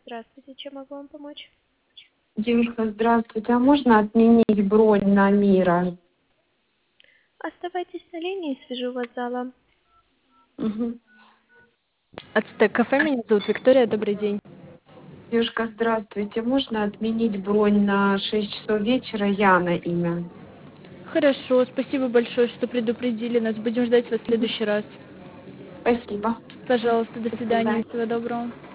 Здравствуйте, чем могу вам помочь? Девушка, здравствуйте. А можно отменить бронь на Мира? Оставайтесь на линии, свяжу вас с залом. Мгм. Ацтек кафе, меня зовут Виктория, добрый день. Девушка, здравствуйте. Можно отменить бронь на 6 часов вечера? Яна имя. Хорошо, спасибо большое, что предупредили нас. Будем ждать вас в Мгм. следующий раз. Спасибо. Пожалуйста, до До свидания, свидания. всего доброго.